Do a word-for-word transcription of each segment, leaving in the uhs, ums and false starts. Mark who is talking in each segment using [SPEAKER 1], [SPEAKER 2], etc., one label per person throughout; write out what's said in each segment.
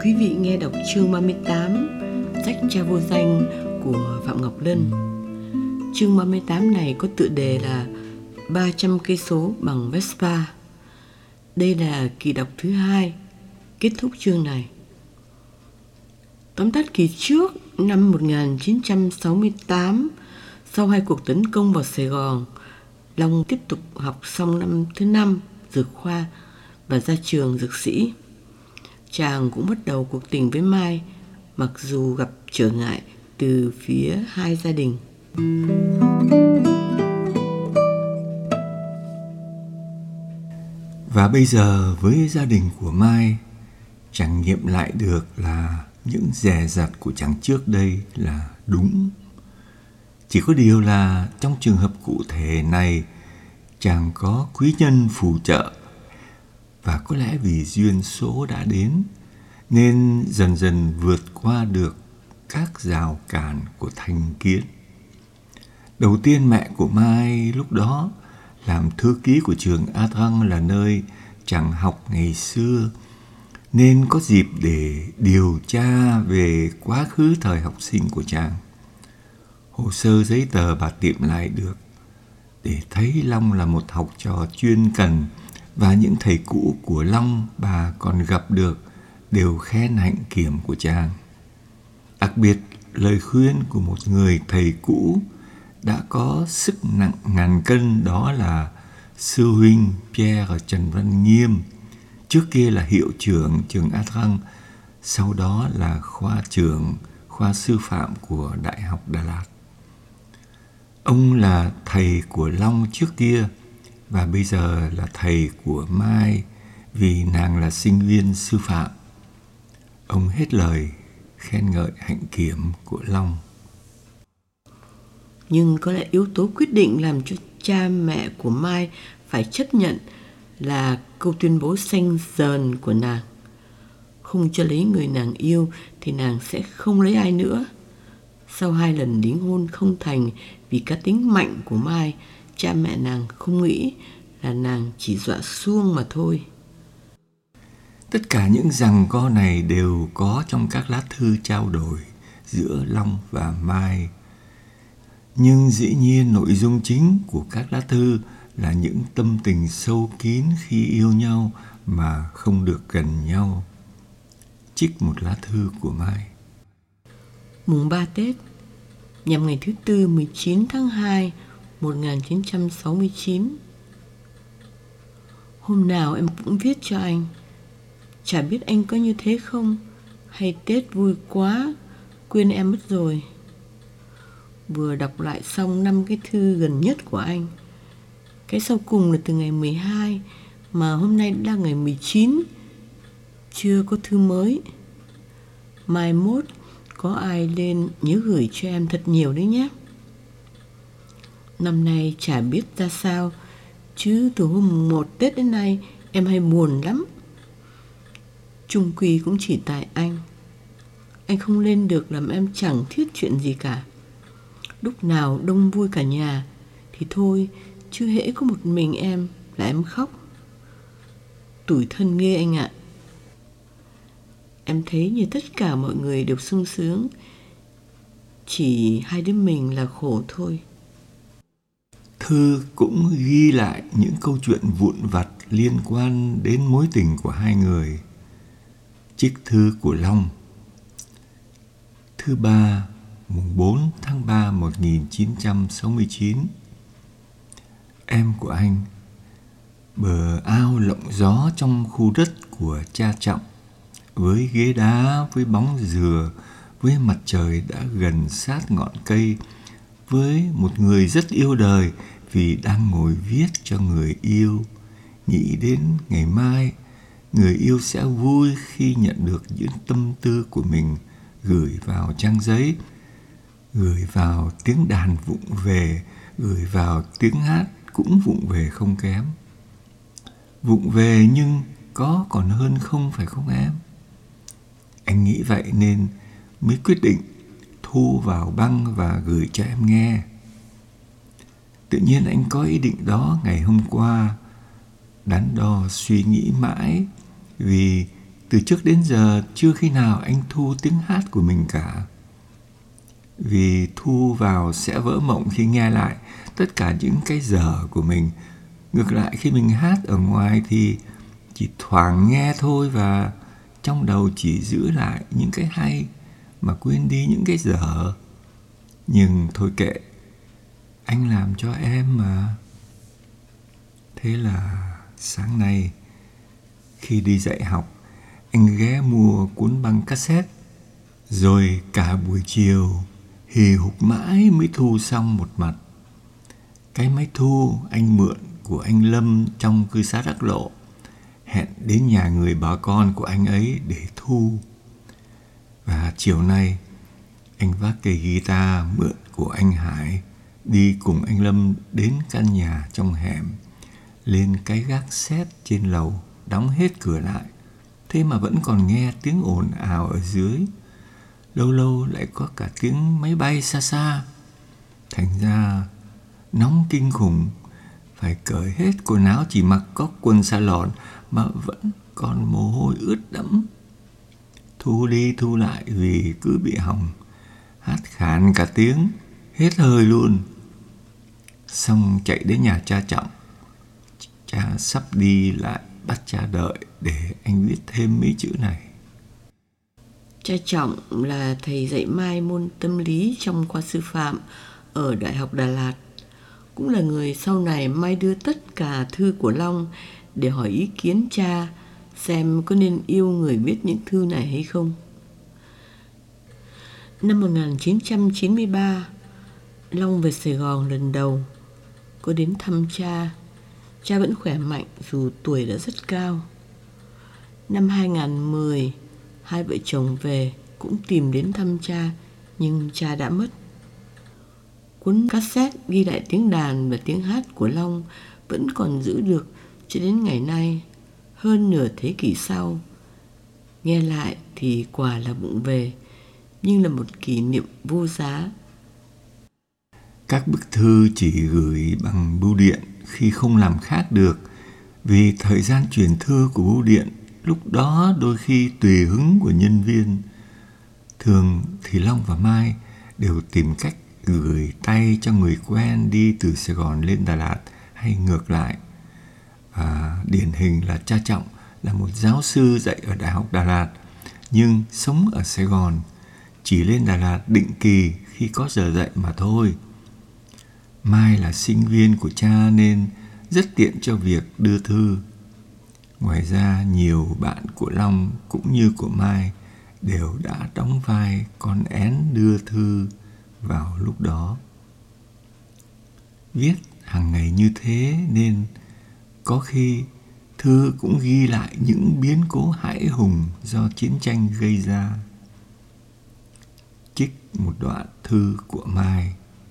[SPEAKER 1] quý vị nghe đọc chương ba mươi tám, sách Cha Vô Danh của Phạm Ngọc Lân. Chương ba mươi tám này có tựa đề là ba trăm cây số bằng Vespa. Đây là kỳ đọc thứ hai, kết thúc chương này. Tóm tắt kỳ trước, năm một nghìn chín trăm sáu mươi tám, sau hai cuộc tấn công vào Sài Gòn, Long tiếp tục học xong năm thứ năm dược khoa và ra trường dược sĩ. Chàng cũng bắt đầu cuộc tình với Mai, mặc dù gặp trở ngại từ phía hai gia đình.
[SPEAKER 2] Và bây giờ với gia đình của Mai, chàng nghiệm lại được là những dè dặt của chàng trước đây là đúng. Chỉ có điều là trong trường hợp cụ thể này, chàng có quý nhân phù trợ. Và có lẽ vì duyên số đã đến, nên dần dần vượt qua được các rào cản của thành kiến. Đầu tiên, mẹ của Mai lúc đó làm thư ký của trường Adrang, là nơi chàng học ngày xưa, nên có dịp để điều tra về quá khứ thời học sinh của chàng. Hồ sơ giấy tờ bà tìm lại được, để thấy Long là một học trò chuyên cần, và những thầy cũ của Long bà còn gặp được đều khen hạnh kiểm của chàng. Đặc biệt, lời khuyên của một người thầy cũ đã có sức nặng ngàn cân, đó là sư huynh Pierre Trần Văn Nghiêm, trước kia là hiệu trưởng trường Adrang, sau đó là khoa trưởng khoa sư phạm của Đại học Đà Lạt. Ông là thầy của Long trước kia, và bây giờ là thầy của Mai vì nàng là sinh viên sư phạm. Ông hết lời khen ngợi hạnh kiểm của Long.
[SPEAKER 1] Nhưng có lẽ yếu tố quyết định làm cho cha mẹ của Mai phải chấp nhận là câu tuyên bố xanh dờn của nàng. Không cho lấy người nàng yêu thì nàng sẽ không lấy ai nữa. Sau hai lần đính hôn không thành vì cá tính mạnh của Mai, cha mẹ nàng không nghĩ là nàng chỉ dọa xuông mà thôi.
[SPEAKER 2] Tất cả những giằng co này đều có trong các lá thư trao đổi giữa Long và Mai. Nhưng dĩ nhiên nội dung chính của các lá thư là những tâm tình sâu kín khi yêu nhau mà không được gần nhau. Trích một lá thư của Mai.
[SPEAKER 1] Mùng ba Tết, nhằm ngày thứ tư mười chín tháng hai một nghìn chín trăm sáu mươi chín. Hôm nào em cũng viết cho anh. Chả biết anh có như thế không, hay Tết vui quá, quên em mất rồi. Vừa đọc lại xong năm cái thư gần nhất của anh. Cái sau cùng là từ ngày mười hai, mà hôm nay đã là ngày mười chín. Chưa có thư mới. Mai mốt có ai lên nhớ gửi cho em thật nhiều đấy nhé. Năm nay chả biết ra sao, chứ từ hôm một Tết đến nay em hay buồn lắm. Chung quy cũng chỉ tại anh. Anh không lên được làm em chẳng thiết chuyện gì cả. Lúc nào đông vui cả nhà thì thôi, chứ hễ có một mình em là em khóc. Tủi thân ghê anh ạ. Em thấy như tất cả mọi người đều sung sướng, chỉ hai đứa mình là khổ thôi.
[SPEAKER 2] Thư cũng ghi lại những câu chuyện vụn vặt liên quan đến mối tình của hai người. Trích thư của Long. Thứ ba, mùng bốn tháng ba một nghìn chín trăm sáu mươi chín. Em của anh, bờ ao lộng gió trong khu đất của cha Trọng, với ghế đá, với bóng dừa, với mặt trời đã gần sát ngọn cây, với một người rất yêu đời vì đang ngồi viết cho người yêu. Nghĩ đến ngày mai, người yêu sẽ vui khi nhận được những tâm tư của mình gửi vào trang giấy, gửi vào tiếng đàn vụng về, gửi vào tiếng hát cũng vụng về không kém. Vụng về nhưng có còn hơn không, phải không em? Anh nghĩ vậy nên mới quyết định thu vào băng và gửi cho em nghe. Tự nhiên anh có ý định đó ngày hôm qua, đắn đo suy nghĩ mãi, vì từ trước đến giờ chưa khi nào anh thu tiếng hát của mình cả. Vì thu vào sẽ vỡ mộng khi nghe lại tất cả những cái dở của mình. Ngược lại khi mình hát ở ngoài thì chỉ thoảng nghe thôi, và trong đầu chỉ giữ lại những cái hay mà quên đi những cái dở. Nhưng thôi kệ, anh làm cho em mà. Thế là sáng nay khi đi dạy học, anh ghé mua cuốn băng cassette. Rồi cả buổi chiều hì hục mãi mới thu xong một mặt. Cái máy thu anh mượn của anh Lâm trong cư xá Đắc Lộ, hẹn đến nhà người bà con của anh ấy để thu. Và chiều nay anh vác cây guitar mượn của anh Hải đi cùng anh Lâm đến căn nhà trong hẻm, lên cái gác xép trên lầu, đóng hết cửa lại. Thế mà vẫn còn nghe tiếng ồn ào ở dưới. Lâu lâu lại có cả tiếng máy bay xa xa. Thành ra nóng kinh khủng, phải cởi hết quần áo, chỉ mặc có quần xà lòn mà vẫn còn mồ hôi ướt đẫm. Thu đi thu lại vì cứ bị hỏng, hát khàn cả tiếng, hết hơi luôn. Xong chạy đến nhà cha Trọng. Cha sắp đi lại bắt cha đợi để anh viết thêm mấy chữ này.
[SPEAKER 1] Cha Trọng là thầy dạy Mai môn tâm lý trong khoa sư phạm ở Đại học Đà Lạt. Cũng là người sau này Mai đưa tất cả thư của Long để hỏi ý kiến cha xem có nên yêu người viết những thư này hay không. Năm một nghìn chín trăm chín mươi ba, Long về Sài Gòn lần đầu, có đến thăm cha. Cha vẫn khỏe mạnh dù tuổi đã rất cao. Năm hai nghìn mười, hai vợ chồng về cũng tìm đến thăm cha, nhưng cha đã mất. Cuốn cassette ghi lại tiếng đàn và tiếng hát của Long vẫn còn giữ được cho đến ngày nay, hơn nửa thế kỷ sau. Nghe lại thì quả là vụng về, nhưng là một kỷ niệm vô giá.
[SPEAKER 2] Các bức thư chỉ gửi bằng bưu điện khi không làm khác được, vì thời gian chuyển thư của bưu điện lúc đó đôi khi tùy hứng của nhân viên. Thường thì Long và Mai đều tìm cách gửi tay cho người quen đi từ Sài Gòn lên Đà Lạt hay ngược lại. Và điển hình là cha Trọng là một giáo sư dạy ở Đại học Đà Lạt, nhưng sống ở Sài Gòn, chỉ lên Đà Lạt định kỳ khi có giờ dạy mà thôi. Mai là sinh viên của cha nên rất tiện cho việc đưa thư. Ngoài ra, nhiều bạn của Long cũng như của Mai đều đã đóng vai con én đưa thư vào lúc đó. Viết hàng ngày như thế nên có khi thư cũng ghi lại những biến cố hãi hùng do chiến tranh gây ra. Trích một đoạn thư của Mai.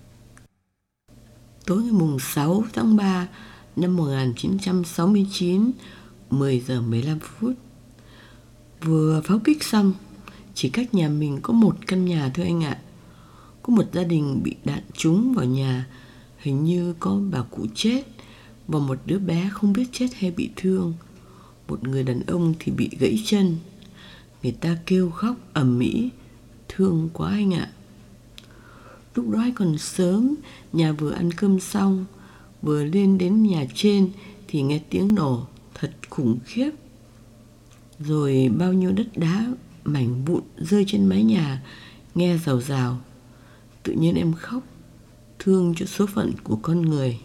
[SPEAKER 1] Tối ngày mùng sáu tháng ba năm một nghìn chín trăm sáu mươi chín, mười giờ mười lăm phút. Vừa pháo kích xong, chỉ cách nhà mình có một căn nhà thôi anh ạ. Có một gia đình bị đạn trúng vào nhà, hình như có bà cụ chết và một đứa bé không biết chết hay bị thương. Một người đàn ông thì bị gãy chân. Người ta kêu khóc ầm ĩ, thương quá anh ạ. Lúc đó còn sớm, nhà vừa ăn cơm xong, vừa lên đến nhà trên thì nghe tiếng nổ thật khủng khiếp. Rồi bao nhiêu đất đá, mảnh vụn rơi trên mái nhà, nghe rào rào. Tự nhiên em khóc, thương cho số phận của con người.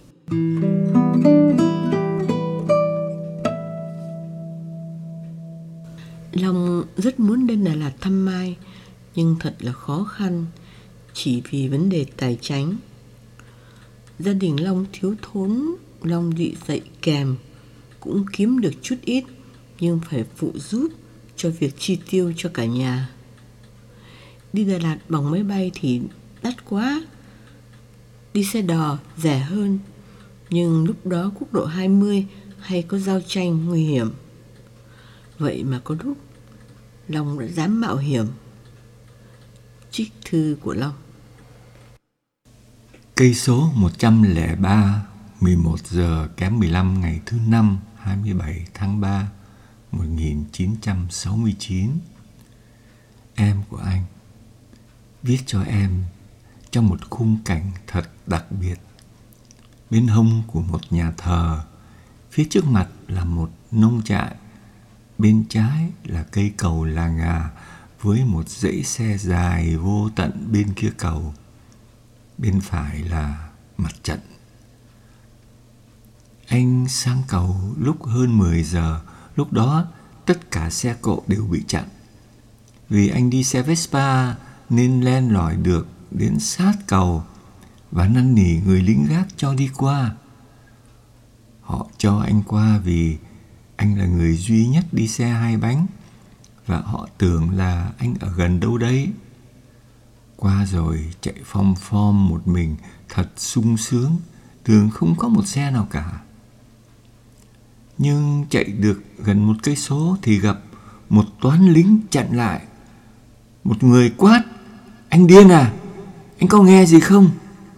[SPEAKER 1] Long rất muốn lên Đà Lạt thăm Mai, nhưng thật là khó khăn, chỉ vì vấn đề tài chánh. Gia đình Long thiếu thốn, Long bị dạy kèm, cũng kiếm được chút ít, nhưng phải phụ giúp cho việc chi tiêu cho cả nhà. Đi Đà Lạt bằng máy bay thì đắt quá, đi xe đò rẻ hơn, nhưng lúc đó quốc lộ hai mươi hay có giao tranh nguy hiểm. Vậy mà có lúc Long đã dám mạo hiểm. Trích thư của Long.
[SPEAKER 2] Cây số một trăm lẻ ba, mười một giờ kém mười lăm ngày thứ năm hai mươi bảy tháng ba một nghìn chín trăm sáu mươi chín. Em của anh viết cho em trong một khung cảnh thật đặc biệt. Bên hông của một nhà thờ, phía trước mặt là một nông trại, bên trái là cây cầu làng ngà với một dãy xe dài vô tận bên kia cầu. Bên phải là mặt trận. Anh sang cầu lúc hơn mười giờ, lúc đó tất cả xe cộ đều bị chặn. Vì anh đi xe Vespa nên len lỏi được đến sát cầu và năn nỉ người lính gác cho đi qua. Họ cho anh qua vì anh là người duy nhất đi xe hai bánh và họ tưởng là anh ở gần đâu đấy. Qua rồi chạy phom phom một mình thật sung sướng, đường không có một xe nào cả. Nhưng chạy được gần một cây số thì gặp một toán lính chặn lại. Một người quát: "Anh điên à? Anh có nghe gì không?"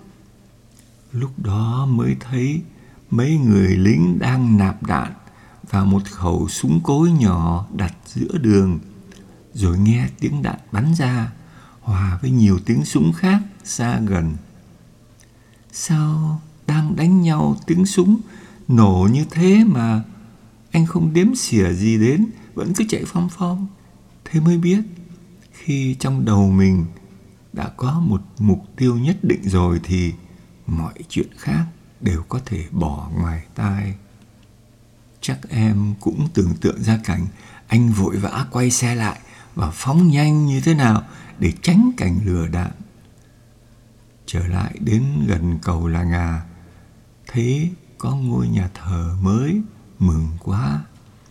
[SPEAKER 2] Lúc đó mới thấy mấy người lính đang nạp đạn vào một khẩu súng cối nhỏ đặt giữa đường. Rồi nghe tiếng đạn bắn ra, hòa với nhiều tiếng súng khác xa gần. Sao đang đánh nhau tiếng súng nổ như thế mà anh không đếm xỉa gì đến, vẫn cứ chạy phom phom. Thế mới biết khi trong đầu mình đã có một mục tiêu nhất định rồi thì mọi chuyện khác đều có thể bỏ ngoài tai. Chắc em cũng tưởng tượng ra cảnh anh vội vã quay xe lại và phóng nhanh như thế nào để tránh cảnh lửa đạn. Trở lại đến gần cầu làng ngà, thấy có ngôi nhà thờ mới, mừng quá.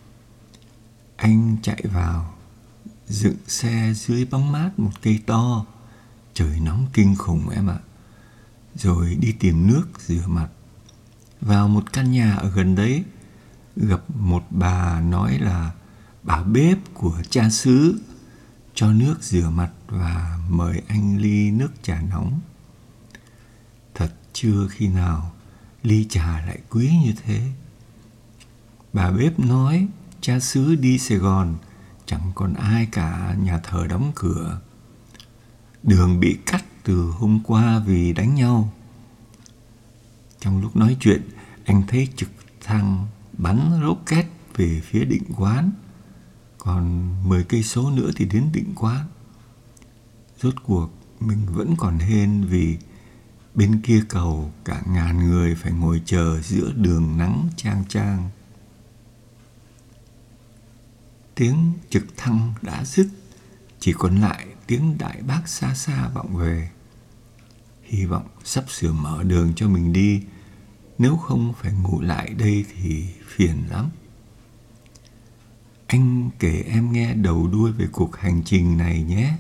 [SPEAKER 2] Anh chạy vào, dựng xe dưới bóng mát một cây to. Trời nóng kinh khủng em ạ. Rồi đi tìm nước rửa mặt. Vào một căn nhà ở gần đấy, gặp một bà nói là bà bếp của cha xứ, cho nước rửa mặt và mời anh ly nước trà nóng. Thật chưa khi nào ly trà lại quý như thế. Bà bếp nói cha xứ đi Sài Gòn, chẳng còn ai cả, nhà thờ đóng cửa. Đường bị cắt từ hôm qua vì đánh nhau. Trong lúc nói chuyện, anh thấy trực thăng bắn rocket về phía Định Quán. Còn mười cây số nữa thì đến Định Quán. Rốt cuộc mình vẫn còn hên vì bên kia cầu cả ngàn người phải ngồi chờ giữa đường nắng chang chang. Tiếng trực thăng đã dứt, chỉ còn lại tiếng đại bác xa xa vọng về. Hy vọng sắp sửa mở đường cho mình đi, nếu không phải ngủ lại đây thì phiền lắm. Anh kể em nghe đầu đuôi về cuộc hành trình này nhé.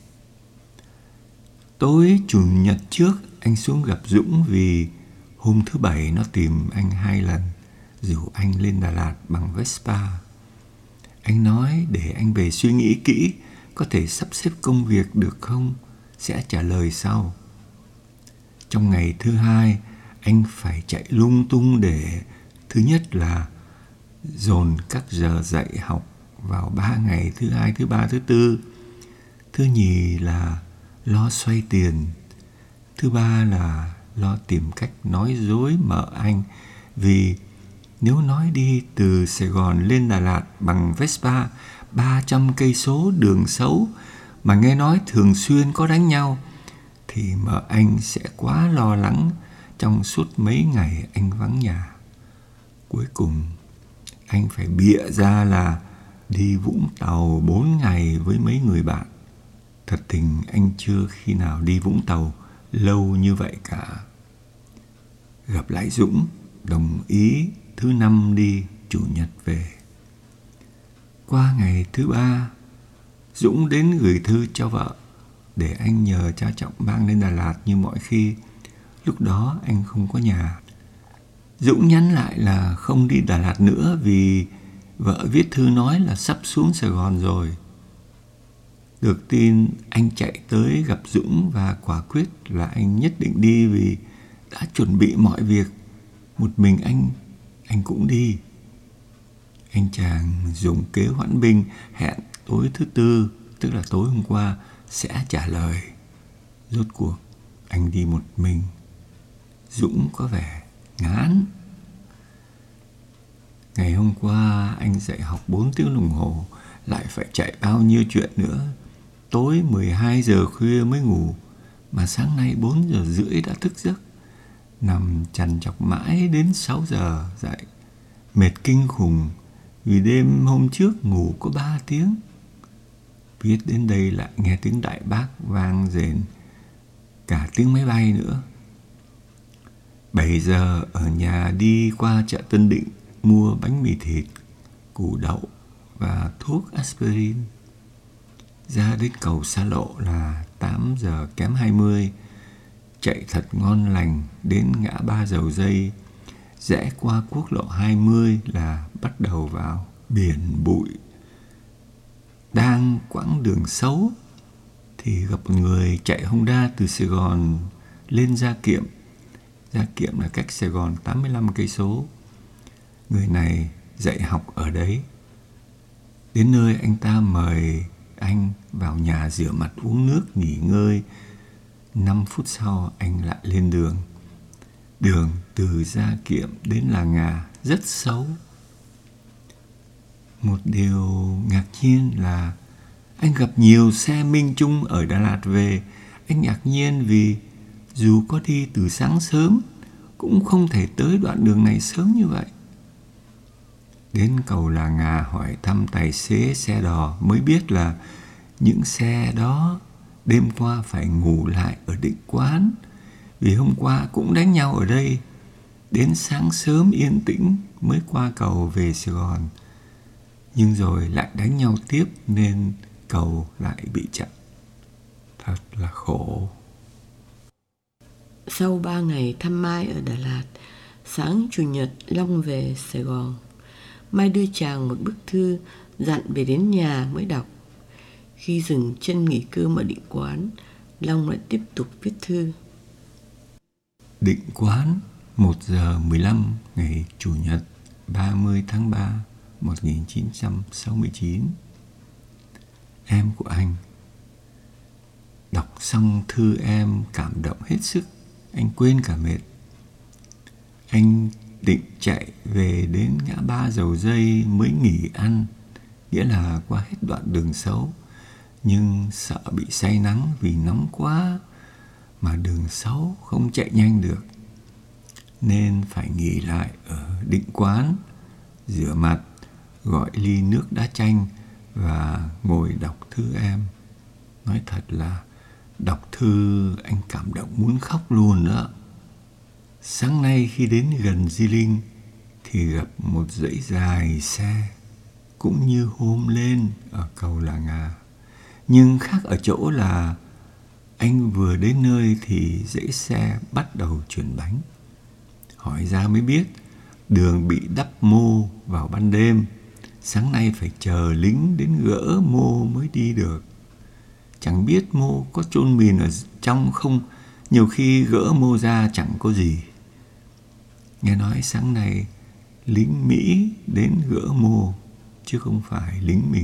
[SPEAKER 2] Tối chủ nhật trước, anh xuống gặp Dũng vì hôm thứ bảy nó tìm anh hai lần, rủ anh lên Đà Lạt bằng Vespa. Anh nói để anh về suy nghĩ kỹ, có thể sắp xếp công việc được không, sẽ trả lời sau. Trong ngày thứ hai, anh phải chạy lung tung để thứ nhất là dồn các giờ dạy học vào ba ngày, thứ hai, thứ ba, thứ tư. Thứ nhì là lo xoay tiền. Thứ ba là lo tìm cách nói dối mợ anh, vì nếu nói đi từ Sài Gòn lên Đà Lạt bằng Vespa ba trăm cây số đường xấu mà nghe nói thường xuyên có đánh nhau thì mợ anh sẽ quá lo lắng trong suốt mấy ngày anh vắng nhà. Cuối cùng anh phải bịa ra là đi Vũng Tàu bốn ngày với mấy người bạn. Thật tình anh chưa khi nào đi Vũng Tàu lâu như vậy cả. Gặp lại Dũng, đồng ý thứ năm đi, chủ nhật về. Qua ngày thứ ba, Dũng đến gửi thư cho vợ để anh nhờ cha Trọng mang lên Đà Lạt như mọi khi. Lúc đó anh không có nhà. Dũng nhắn lại là không đi Đà Lạt nữa vì vợ viết thư nói là sắp xuống Sài Gòn rồi. Được tin, anh chạy tới gặp Dũng và quả quyết là anh nhất định đi vì đã chuẩn bị mọi việc. Một mình anh, anh cũng đi. Anh chàng dùng kế hoãn binh, hẹn tối thứ tư, tức là tối hôm qua, sẽ trả lời. Rốt cuộc anh đi một mình. Dũng có vẻ ngán. Ngày hôm qua anh dạy học bốn tiếng đồng hồ, lại phải chạy bao nhiêu chuyện nữa. Tối mười hai giờ khuya mới ngủ, mà sáng nay bốn giờ rưỡi đã thức giấc. Nằm trằn trọc mãi đến sáu giờ dậy. Mệt kinh khủng vì đêm hôm trước ngủ có ba tiếng. Viết đến đây lại nghe tiếng đại bác vang rền, cả tiếng máy bay nữa. Bảy giờ ở nhà đi qua chợ Tân Định mua bánh mì thịt, củ đậu và thuốc aspirin. Ra đến cầu xa lộ là tám giờ kém hai mươi. Chạy thật ngon lành đến ngã ba Dầu Dây, rẽ qua quốc lộ hai mươi là bắt đầu vào biển bụi. Đang quãng đường xấu thì gặp một người chạy Honda từ Sài Gòn lên Gia Kiệm. Gia Kiệm là cách Sài Gòn tám mươi lăm cây số. Người này dạy học ở đấy. Đến nơi anh ta mời anh vào nhà rửa mặt uống nước nghỉ ngơi. Năm phút sau anh lại lên đường. Đường từ Gia Kiệm đến Làng Ngà rất xấu. Một điều ngạc nhiên là anh gặp nhiều xe Minh Trung ở Đà Lạt về. Anh ngạc nhiên vì dù có đi từ sáng sớm cũng không thể tới đoạn đường này sớm như vậy. Đến cầu Làng Ngà hỏi thăm tài xế xe đò mới biết là những xe đó đêm qua phải ngủ lại ở Định Quán, vì hôm qua cũng đánh nhau ở đây. Đến sáng sớm yên tĩnh mới qua cầu về Sài Gòn, nhưng rồi lại đánh nhau tiếp nên cầu lại bị chặn. Thật là khổ.
[SPEAKER 1] Sau ba ngày thăm Mai ở Đà Lạt, sáng Chủ nhật Long về Sài Gòn. Mai đưa chàng một bức thư dặn về đến nhà mới đọc. Khi dừng chân nghỉ cơm ở Định Quán, Long lại tiếp tục viết thư.
[SPEAKER 2] Định Quán, một giờ mười lăm ngày Chủ nhật ba mươi tháng ba một nghìn chín trăm sáu mươi chín. Em của anh. Đọc xong thư em cảm động hết sức, anh quên cả mệt. Anh định chạy về đến ngã ba Dầu Dây mới nghỉ ăn, nghĩa là qua hết đoạn đường xấu. Nhưng sợ bị say nắng vì nóng quá, mà đường xấu không chạy nhanh được, nên phải nghỉ lại ở Định Quán, rửa mặt, gọi ly nước đá chanh và ngồi đọc thư em. Nói thật là đọc thư anh cảm động muốn khóc luôn đó. Sáng nay khi đến gần Di Linh thì gặp một dãy dài xe, cũng như hôm lên ở cầu Làng Ngà. Nhưng khác ở chỗ là anh vừa đến nơi thì dãy xe bắt đầu chuyển bánh. Hỏi ra mới biết đường bị đắp mô vào ban đêm. Sáng nay phải chờ lính đến gỡ mô mới đi được. Chẳng biết mô có chôn mìn ở trong không, nhiều khi gỡ mô ra chẳng có gì. Nghe nói sáng nay lính Mỹ đến gỡ mô chứ không phải lính mình.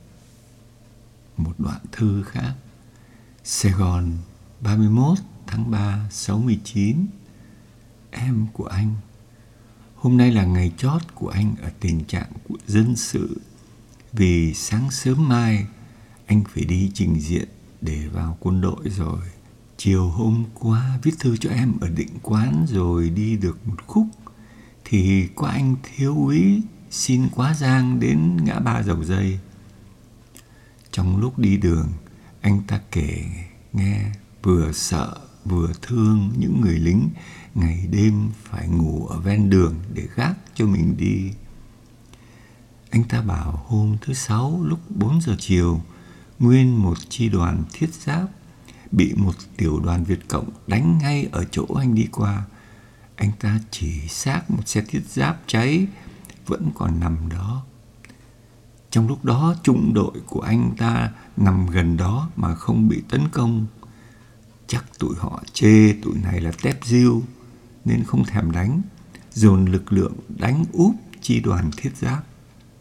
[SPEAKER 2] Một đoạn thư khác. Sài Gòn, ba mươi mốt tháng ba sáu mươi chín. Em của anh. Hôm nay là ngày chót của anh ở tình trạng của dân sự. Vì sáng sớm mai anh phải đi trình diện để vào quân đội rồi. Chiều hôm qua viết thư cho em ở Định Quán rồi đi được một khúc thì có anh thiếu úy xin quá giang đến ngã ba Dầu Dây. Trong lúc đi đường, anh ta kể nghe vừa sợ vừa thương những người lính ngày đêm phải ngủ ở ven đường để gác cho mình đi. Anh ta bảo hôm thứ Sáu lúc bốn giờ chiều, nguyên một chi đoàn thiết giáp bị một tiểu đoàn Việt Cộng đánh ngay ở chỗ anh đi qua. Anh ta chỉ xác một xe thiết giáp cháy vẫn còn nằm đó. Trong lúc đó trung đội của anh ta nằm gần đó mà không bị tấn công. Chắc tụi họ chê tụi này là tép diêu nên không thèm đánh, dồn lực lượng đánh úp chi đoàn thiết giáp.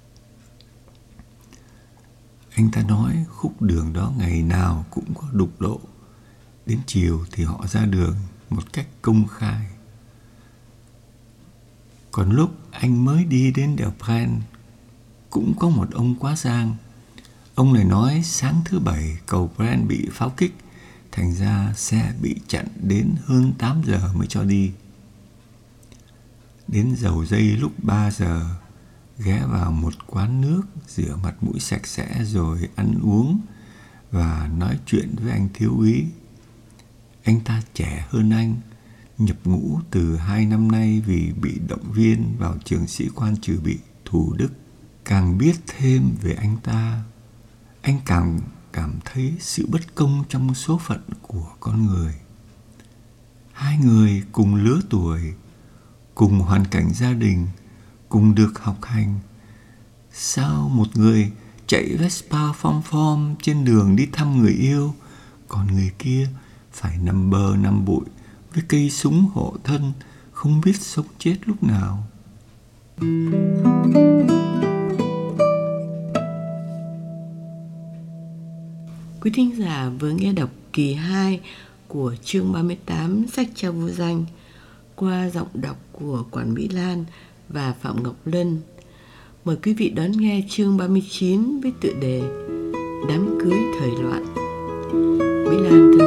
[SPEAKER 2] Anh ta nói khúc đường đó ngày nào cũng có đục độ. Đến chiều thì họ ra đường một cách công khai. Còn lúc anh mới đi đến đèo Bren, cũng có một ông quá giang. Ông này nói sáng thứ bảy cầu Bren bị pháo kích, thành ra xe bị chặn đến hơn tám giờ mới cho đi. Đến Dầu Dây lúc ba giờ, ghé vào một quán nước, rửa mặt mũi sạch sẽ rồi ăn uống và nói chuyện với anh thiếu úy. Anh ta trẻ hơn anh, nhập ngũ từ hai năm nay vì bị động viên vào trường sĩ quan trừ bị Thủ Đức. Càng biết thêm về anh ta, anh càng cảm thấy sự bất công trong số phận của con người. Hai người cùng lứa tuổi, cùng hoàn cảnh gia đình, cùng được học hành. Sao một người chạy Vespa phom phom trên đường đi thăm người yêu, còn người kia phải nằm bờ nằm bụi với cây súng hộ thân, không biết sống chết lúc nào?
[SPEAKER 1] Quý thính giả vừa nghe đọc kỳ hai của chương ba mươi tám sách Cha Vô Danh qua giọng đọc của Quản Mỹ Lan và Phạm Ngọc Lân. Mời quý vị đón nghe chương ba mươi chín với tựa đề Đám cưới thời loạn. Mỹ Lan